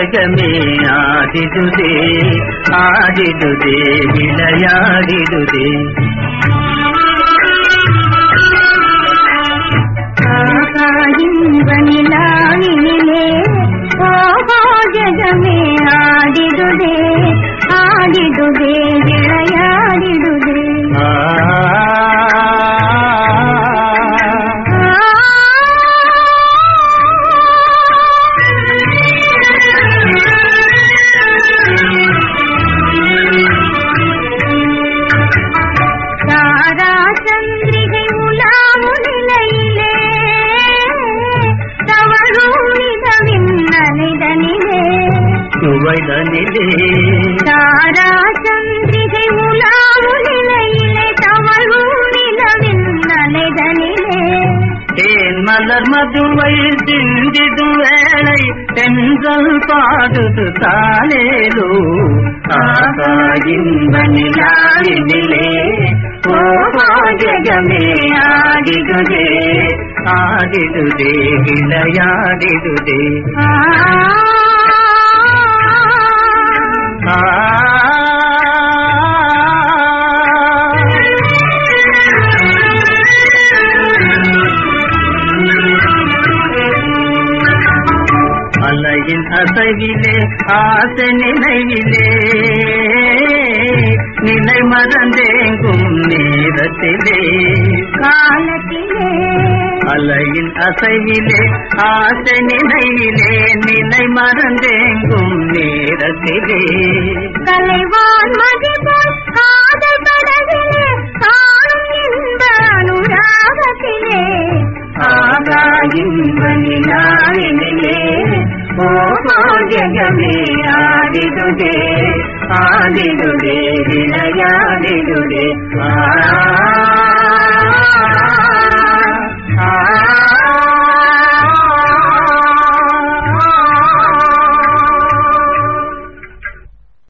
ಜಗಮೇ ಆಡಿದುದೇ ಆಡಿದುದೇ ವಿಳೆಯಾಡಿದುದೇ ಇಂಬನಿಲಾವಿನಿಲೆ ಓಹೋ ಜಗಮೇ ಆಡಿದುದೇ ಆಡಿದುದೇ ವಿಳೆಯಾಡಿದುದೇ தாரா சந்திரிகை உலாவு நிலையிலே தவழு நிலவின் நலைதனிலே தேன் மலர் மதுவை சிந்திடும் வேளை தென்றல் பாடுது தாளேலோ ஆகா இன்ப நிலாவினிலே ஓஹோ ஜகமே ஆடிடுதே ஆடிடுதே விளையாடிடுதே அலையின் அசைவிலே ஆசை நினைவிலே நிலை மறந்தேங்கும் நேரத்திலே காலத்திலே அலையின் அசைவிலே ஆசை நினைவிலே நிலை மறந்தேங்கும் நேரத்திலே கலைவான் மதிபோல் காதல் படகிலே காணும் இன்ப அனுராகத்திலே ஆகா இன்ப நிலாவினிலே ஓஹோ ஜகமே ஆடிடுதே ஆடிடுதே விளையாடிடுதே